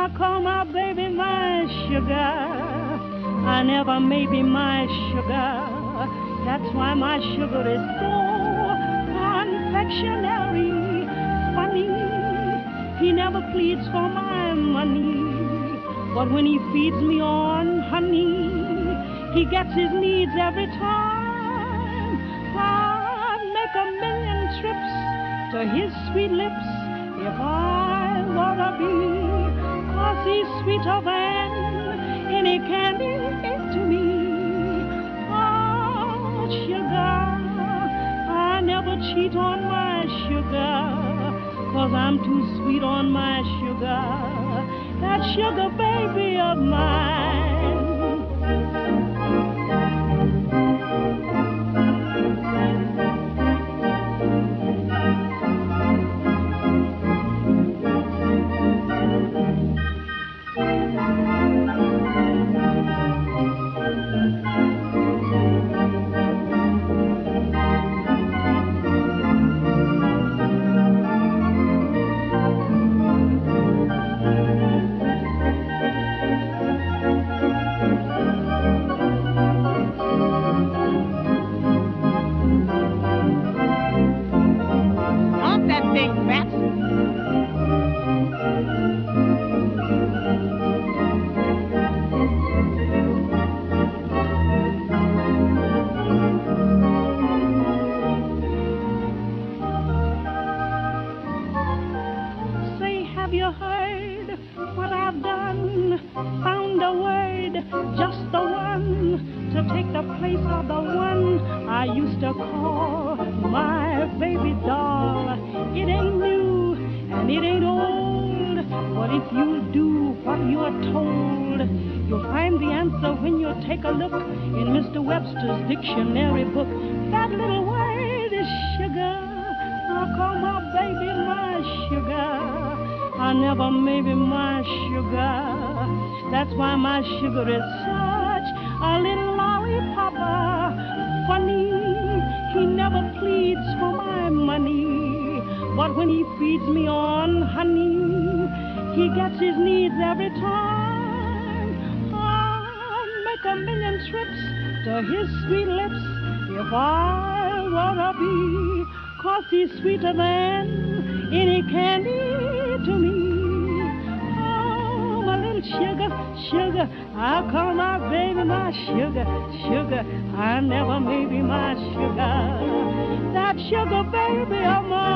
call my baby my sugar. I never may be my sugar. That's why my sugar is so confectionery funny. He never pleads for my money, but when he feeds me on honey, he gets his needs every time. I'd make a million trips to his sweet lips if I were a bee, 'cause he's sweeter than any candy to me. Oh, sugar, I never cheat on my sugar, 'cause I'm too sweet on my sugar, that sugar baby of mine. Have you heard what I've done? Found a word, just the one, to take the place of the one I used to call my baby doll. It ain't new and it ain't old, but if you do what you're told, you'll find the answer when you take a look in Mr. Webster's dictionary book. That little word is sugar. I'll call my baby my sugar. I never may be my sugar. That's why my sugar is such a little lollipop. Funny, he never pleads for my money, but when he feeds me on honey, he gets his needs every time. I'd make a million trips to his sweet lips if I were a bee, 'cause he's sweeter than any candy to me. Oh, my little sugar, sugar, I'll call my baby my sugar, sugar. I never may be my sugar, that sugar baby of mine.